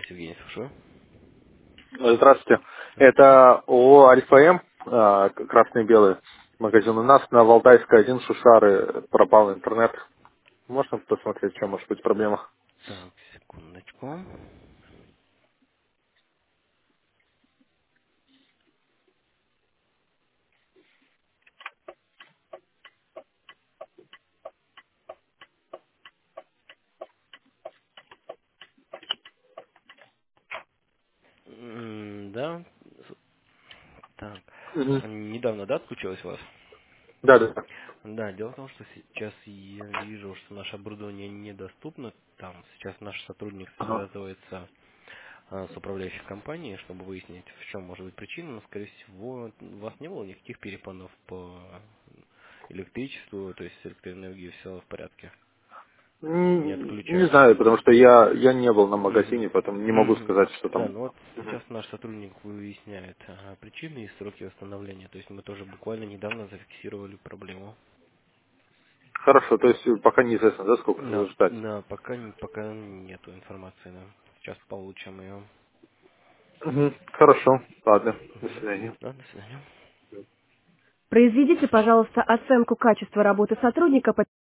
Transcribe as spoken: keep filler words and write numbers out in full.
Евгений, слушаю. Здравствуйте. Здравствуйте. Это ООО «Альфа-М», а, красный и белый магазин. У нас на Валдайской один Шушары пропал интернет. Можно посмотреть, в чем может быть проблема? Так, секундочку. М, Да, с- так. Мгм. А недавно, да, отключилось у вас? Да, да. Да. Да, дело в том, что сейчас я вижу, что наше оборудование недоступно. Там сейчас наш сотрудник Ага. связывается а, с управляющей компанией, чтобы выяснить, в чем может быть причина. Но, скорее всего, у вас не было никаких перепадов по электричеству, то есть с электроэнергией все в порядке. Не М, Не отключались. знаю, потому что я, я не был на Мгм. магазине, поэтому не могу Мгм. сказать, что Да, там. ну вот Мгм. сейчас наш сотрудник выясняет а, причины и сроки восстановления. То есть мы тоже буквально недавно зафиксировали проблему. Хорошо, то есть пока неизвестно, да, сколько Да, ждать? да, пока, не- пока нету информации, да. Сейчас получим ее. Мгм. Хорошо, ладно, до Мгм. свидания. Да, до свидания. Произведите, пожалуйста, оценку качества работы сотрудника по